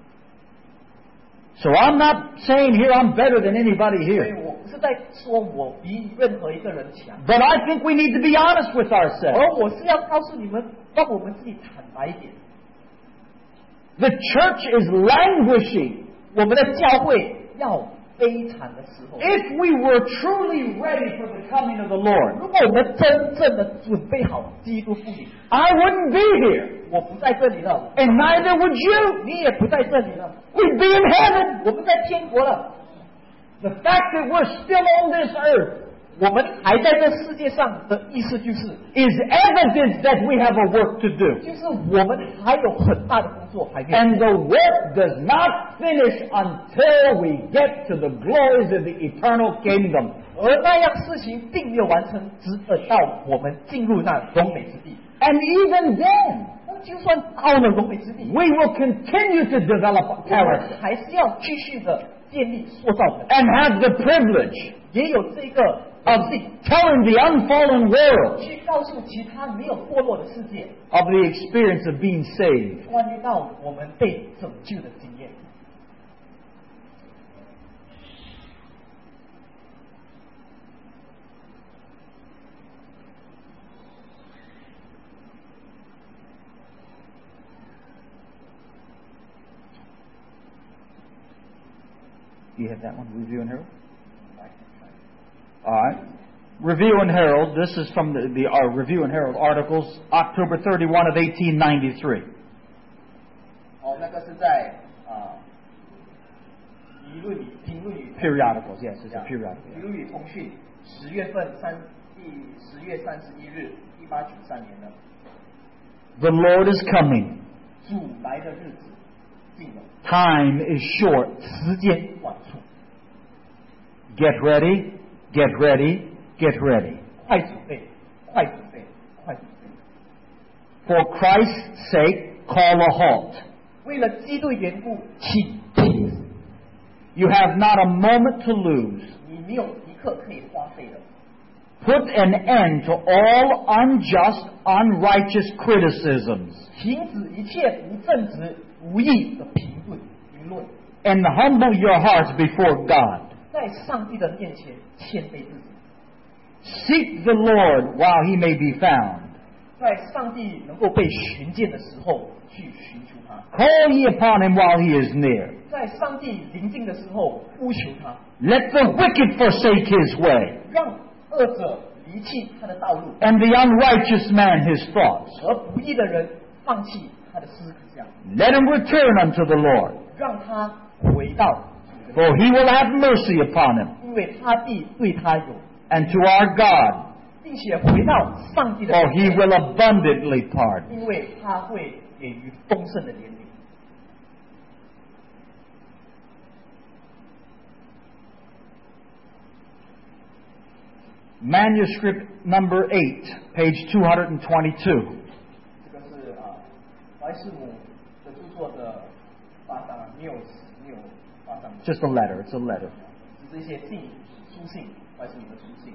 So I'm not saying here I'm better than anybody 所以 here. 我不是在说我比任何一个人强， But I think we need to be honest with ourselves. 而我是要告诉你们，让我们自己坦白一点。 The church is languishing. 我们的教会要悲惨的时候， If we were truly ready for the coming of the Lord, 如果我们真正的准备好基督复临， I wouldn't be here. 我不在这里了， And neither would you. 你也不在这里了， We'd be in heaven. 我们在天国了。 The fact that we're still on this earth 我们还在这世界上的意思就是， is evidence that we have a work to do. 就是我们还有很大的工作还没有 And 做。 the work does not finish until we get to the glories of the eternal kingdom. 而那样事情并没有完成，直等到我们进入那荣美之地。 And even then, 那就算到了荣美之地， we will continue to develop 我们 character 还是要继续的建立塑造的， and have the privilege 也有这个 of 能力 telling the unfallen world 去告诉其他没有堕落的世界， of the experience of being saved. 关于到我们被拯救的经验。 Do you have that one? Review and Herald? All right. Review and Herald. This is from the, the uh, Review and Herald articles, October thirty-first of eighteen ninety-three. 哦，那个是在啊，舆论与评论与 Periodicals, yes, it's a periodical. 舆论与通讯十月份三第十月三十一日，一八九三年的 The Lord is coming. 主来的日子近了， Time is short. 时间短促， Get ready, get ready, get ready. 快准备，快准备，快准备。 For Christ's sake, call a halt. 为了基督的缘故，请停止， You have not a moment to lose. 你没有一刻可以花费的。 Put an end to all unjust, unrighteous criticisms 停止一切不正直、无义的评论、评论， and humble your hearts before God. 在上帝的面前谦卑自己， Seek the Lord while he may be found. 在上帝能够被寻见的时候去寻求他， Call ye upon him while he is near. 在上帝临近的时候呼求他， Let the wicked forsake his way, 让恶者离弃他的道路， and the unrighteous man his thoughts. 而不义的人放弃他的思想。 样， Let him return unto the Lord, 让他回到主的 for he will have mercy upon him, 因为他必对他有， and to our God, 并且回到上帝的 for 面 he 前， will abundantly pardon. 因为他会给予丰盛的怜悯。 Manuscript number eight, page two hundred twenty-two. 这个是啊，怀斯姆的著作的八章，没有没有八章， Just a letter. It's a letter. 只是一些信书信，怀斯姆的书信。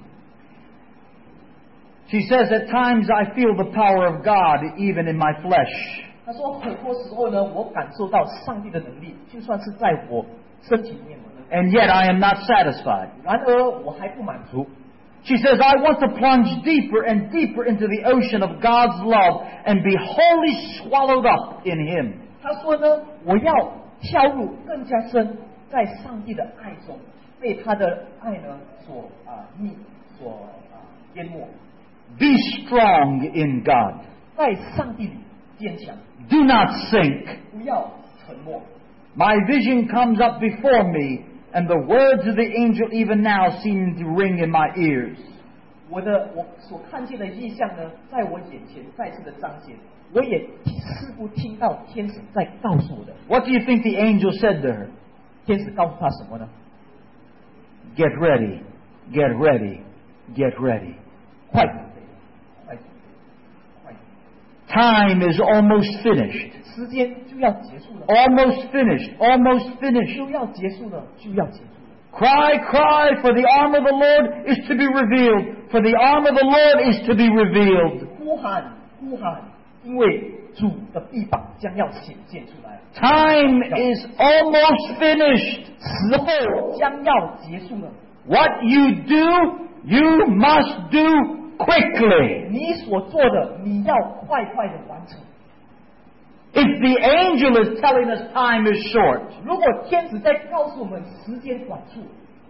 She says, at times I feel the power of God even in my flesh. 他说，很多时候呢，我感受到上帝的能力，就算是在我身体里面呢， And yet I am not satisfied. 然而我还不满足。 She says, I want to plunge deeper and deeper into the ocean of God's love and be wholly swallowed up in Him. 他说呢，我要跳入更加深，在上帝的爱中，被他的爱呢所啊溺所啊淹没， Be strong in God. 在上帝里坚强， Do not sink. 不要沉默。 My vision comes up before me, and the words of the angel even now seem to ring in my ears. 我的我所看见的意象呢，在我眼前再次的彰显，我也似乎听到天使在告诉我的。 What do you think the angel said to her? 天使告诉他什么呢？ Get ready, get ready, get ready. 快准备，快准备，快准备。 Time is almost finished. 时间就要结束了， Almost finished, almost finished. 就要结束了，就要结束了。 Cry, cry, for the arm of the Lord is to be revealed. For the arm of the Lord is to be revealed. 呼喊，呼喊，因为主的臂膀将要显现出来， Time is almost finished. 时候将要结束了。 What you do, you must do quickly. 你所做的，你要快快的完成。 If the angel is telling us time is short, 如果天使在告诉我们时间短促，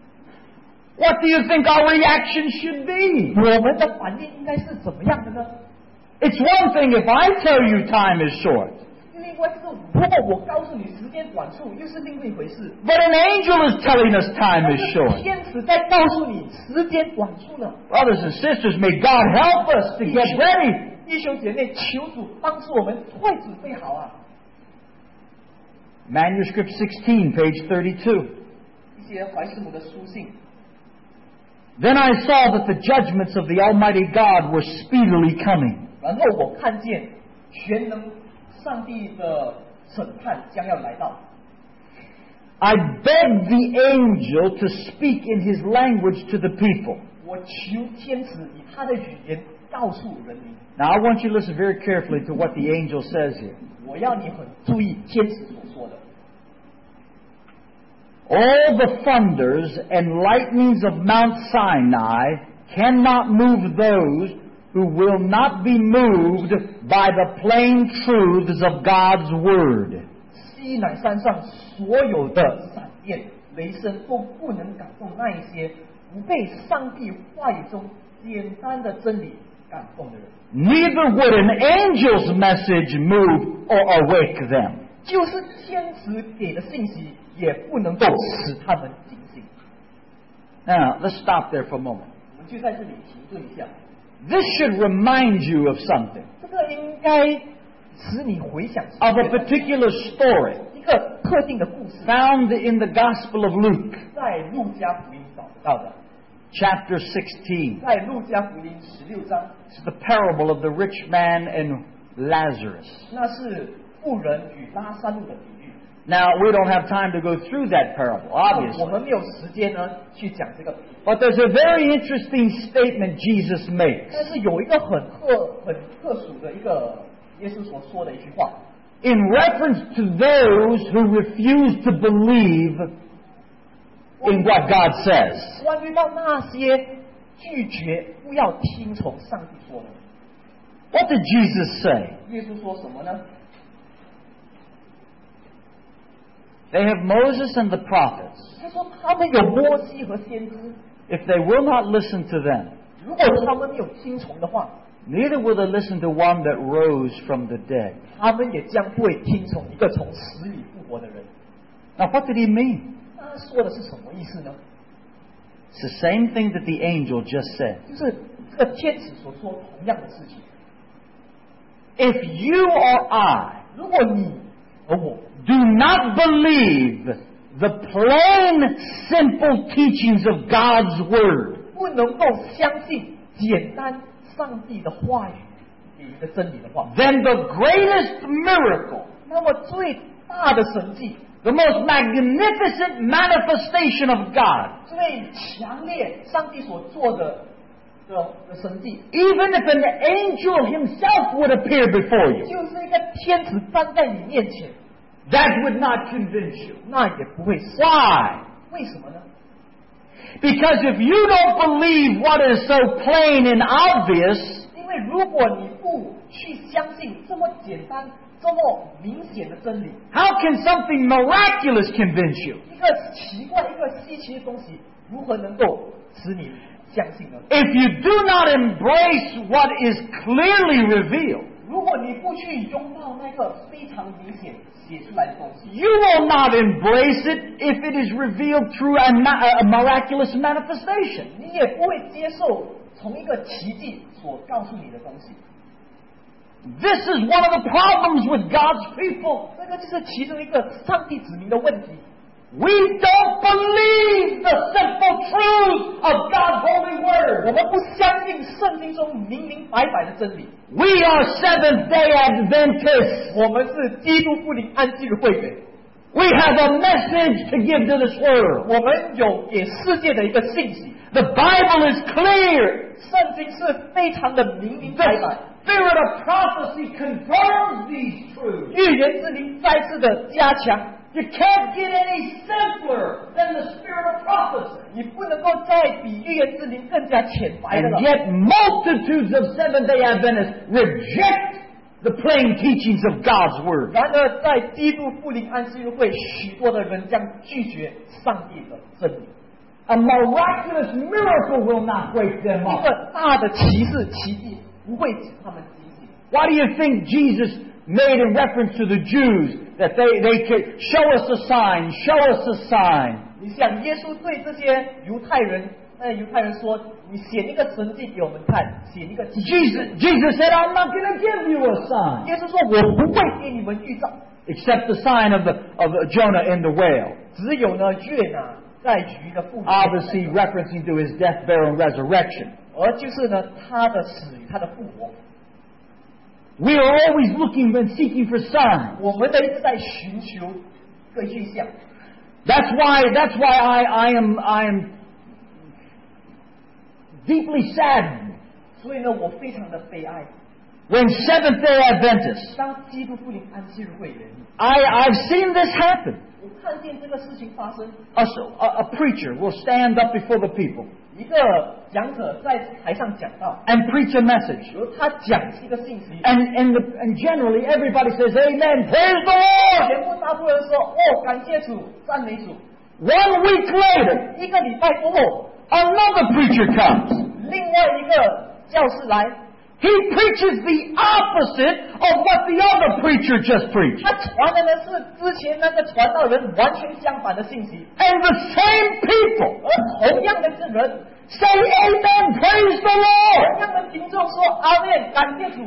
what do you think our reaction should be? 我们的反应应该是怎么样的呢？ It's one thing if I tell you time is short, 另外就是，如果我告诉你时间短促，又是另外一回事。 but an angel is telling us time is 但是 short. 天使在告诉你时间短促了。 Brothers and sisters, may God help us to get ready. 弟兄姐妹，求主帮助我们快准备好啊！ Manuscript sixteen, page thirty-two. 一些怀斯姆的书信。 Then I saw that the judgments of the Almighty God were speedily coming. 然后我看见全能上帝的审判将要来到。 I begged the angel to speak in his language to the people. 我求天使以他的语言告诉人民。 Now I want you to listen very carefully to what the angel says here. 我要你很注意天使所说的。 All the thunders and lightnings of Mount Sinai cannot move those who will not be moved by the plain truths of God's Word. 西乃山上所有的闪电、雷声都不能感动那一些不被上帝话语中简单的真理感动的人。 Neither would an angel's message move or awake them. 就是天使给的信息，也不能够使他们警醒。 Now, let's stop there for a moment. 我们就在这里停顿一下。 This should remind you of something, 这个应该使你回想 of a particular story 一个特定的故事， found in the Gospel of Luke, 在路加福音找得到的。 chapter sixteen. 在路加福音十六章， It's the parable of the rich man and Lazarus. 那是富人与拉萨路的比喻。 Now, we don't have time to go through that parable, 我 obviously. 们没有时间呢去讲这个比喻， But there's a very interesting statement Jesus makes. 但是有一个很特很特殊的一个耶稣所说的一句话， In reference to those who refuse to believe in what God says. 关于到那些拒绝不要听从上帝说的， What did Jesus say? 耶稣说什么呢？ They have Moses and the prophets. 他说他们有摩西和先知， If they will not listen to them, 如果他们没有听从的话， Neither will they listen to one that rose from the dead. 他们也将不会听从一个从死里复活的人。 Now, what did he mean? 那他说的是什么意思呢？ It's the same thing that the angel just said. 就是这个天使所说同样的事情。 If you or I 如果你和我 do not believe the plain, simple teachings of God's Word, 不能够相信简单上帝的话语给一个真理的话， then the greatest miracle, 那么最大的神迹， the most magnificent manifestation of God, 最强烈上帝所做的的的神迹， even if an angel himself would appear before you, 就是一个天使站在你面前， that would not convince you. 那也不会死。 Why? 为什么呢？ Because if you don't believe what is so plain and obvious, 因为如果你不去相信这么简单、这么明显的真理， how can something miraculous convince you? 一个奇怪、一个稀奇的东西，如何能够使你相信呢？ If you do not embrace what is clearly revealed, 如果你不去拥抱那个非常明显写出来的东西， you will not embrace it if it is revealed through a, ma- a miraculous manifestation. 你也不会接受从一个奇迹所告诉你的东西。 This is one of the problems with God's people. 这个就是其中一个上帝指明的问题。 We don't believe the simple truths of God's holy 我 word. 们不相信圣经中明明白白的真理。 We are Seventh-day Adventists. 我们是基督复临安息日会员， We have a message to give to this world. 我们有给世界的一个信息。 The Bible is clear. 圣经是非常的明明白白， The spirit of prophecy confirms these truths. 预言之灵再次的加强。 You can't get any simpler than the spirit of prophecy. 你不能够再比预言之灵更加浅白的 And 了。 yet multitudes of Seventh-day Adventists reject the plain teachings of God's Word. 然而，在基督复临安息日会，许多的人将拒绝上帝的真理。 A miraculous miracle will not break them 一 up. 个大的奇事奇迹不会使他们警醒。 Why do you think Jesus made in reference to the Jews that they, they could show us a sign, show us a sign? 你想，耶稣对这些犹太人，那犹太人说：“你显一个神迹给我们看，显一个奇迹。” Jesus, Jesus said, I'm not going to give you a sign 耶稣说：“我不会给你们预兆， except the sign of, the, of Jonah in the whale. 只有呢约拿在鱼的腹中， Obviously referencing to his death, burial, and resurrection. 而就是呢他的死与他的复活。 We are always looking and seeking for signs. 我们的一直在寻求一个预象。 That's why, that's why I, I am, I am deeply saddened 所以呢，我非常的悲哀。 when Seventh-day Adventists, 当基督复临安息日会员， I, I've seen this happen. 我看见这个事情发生， A, a, a preacher will stand up before the people 一个讲者在台上讲道， and preach a message. 由他讲一个信息， And, and, the, and generally everybody says, Amen, praise the Lord. 全部大部分人说：“哦，感谢主，赞美主。” One week later, 一个礼拜过后， another preacher comes. 另外一个教士来， He preaches the opposite of what the other preacher just preached. 他传的呢是之前那个传道人完全相反的信息， And the same people 而同样的是人， say, Amen, praise the 同 Lord. 样的听众说：“阿门，感谢主。”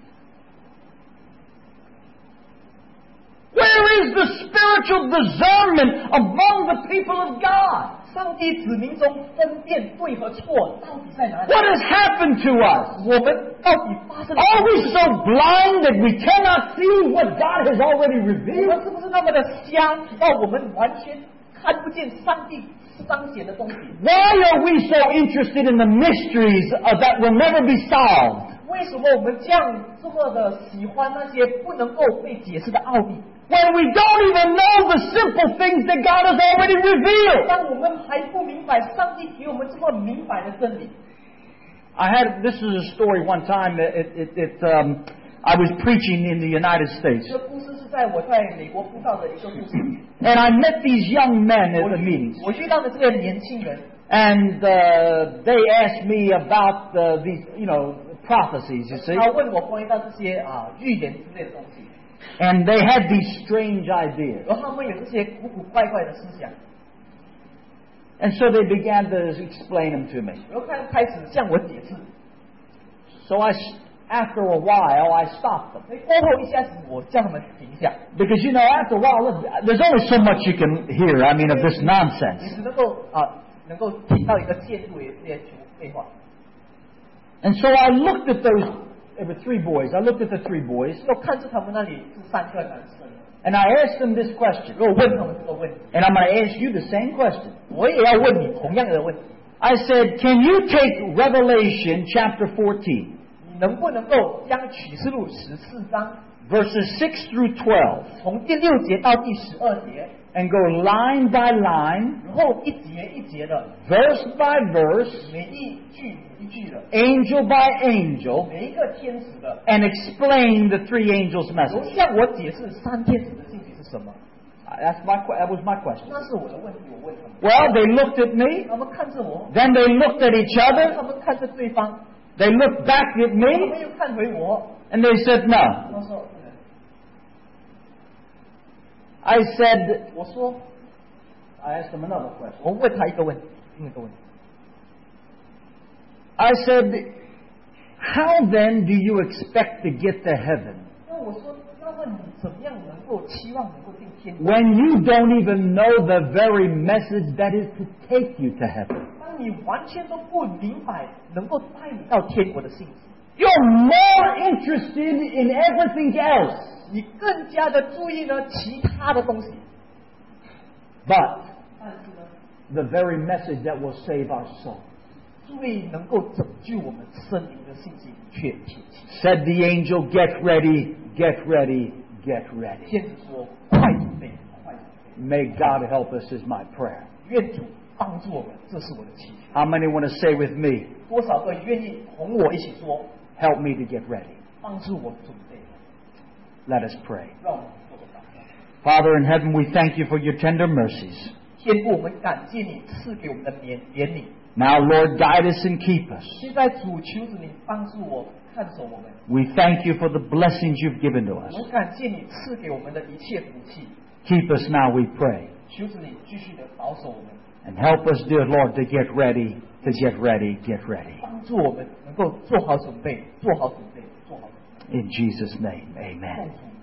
Where is the spiritual discernment among the people of God? 上帝子民中分辨对和错到底在哪里？ What has happened to us? 我们到底发生了 Are 什么 we 事？ so blind that we cannot see what God has already 我们 revealed? 是不是那么的瞎，到我们完全看不见上帝彰显的东西？ Why are we so interested in the mysteries of that will never be solved? 为什么我们这样这么的喜欢那些不能够被解释的奥秘？ When we don't even know the simple things that God has already revealed? 当我们还不明白上帝给我们这么明白的真理。 I had, this is a story one time, it, it, it, um, I was preaching in the United States. 这个故事是在我在美国布道的一个故事， And I met these young men at the meetings. 我遇到的这个年轻人， And uh, they asked me about uh, these, you know, prophecies, you see. 他问我关于到这些啊预言之类的东西， And they had these strange ideas. 然后他们有这些古古怪怪的思想， And so they began to explain them to me. 然后他开始向我解释。 So I, after a while, I stopped them. 所以过后一下子我叫他们停一下， Because, you know, after a while, look, there's only so much you can hear, I mean, of this 你 nonsense. 只能够啊能够听到一个限度的这些废话。 And so I looked at those, there were three boys. I looked at the three boys, 我看着他们那里是三个男生， and I asked them this question. 我问他们这个问题， And I'm going to ask you the same question. 我也要问你同样的问题， I said, can you take Revelation chapter fourteen, 你能不能够将启示录十四章 verses six through twelve, 从第六节到第十二节， and go line by line, 然后一节一节的， verse by verse, 每一句每一句的， angel by angel, 每一个天使的， and explain the three angels' 都 message? 向我解释三天使的信息是什么。 That's my, que- that was my question. 那是我的问题，我问他们， Well, they looked at me, 他们看着我， then they looked at each 他 other, 们看着对方， they looked back at 他 me, 们又看回我， and they said, no. 他说， I said, 我说， I asked them another question. 我问他一个问题，另一个问题， I said, how then do you expect to get to heaven 那我说，那么你怎么样能够期望能够进天国？ when you don't even know the very message that is to take you to heaven? 当你完全都不明白能够带你到天国的信息， You're more interested in everything else. 你更加的注意呢其他的东西， But 但是呢， the very message that will save our soul. 最能够拯救我们生灵的信息却撇弃。 Said the angel, get ready, get ready, get ready. 天使说：“快准备，快准备。 May God help us is my prayer. ” 愿主帮助我们，这是我的祈求。 How many want to say with me, 多少个愿意同我一起说， help me to get ready? 帮助我准备？ Let us pray. 让我们做个祷告。 Father in heaven, we thank you for your tender mercies. 天父，我们感谢你赐给我们的怜怜悯。 Now, Lord, guide us and keep us. 现在主求着你帮助我，看守我们。 We thank you for the blessings you've given to 我 us. 们感谢你赐给我们的一切福气。 Keep us now, we pray. 求着你继续的保守我们， And help us, dear Lord, to get ready, to get ready, get ready. 帮助我们能够做好准备，做好准备，做好准备。 In Jesus' name, 奉 amen. 主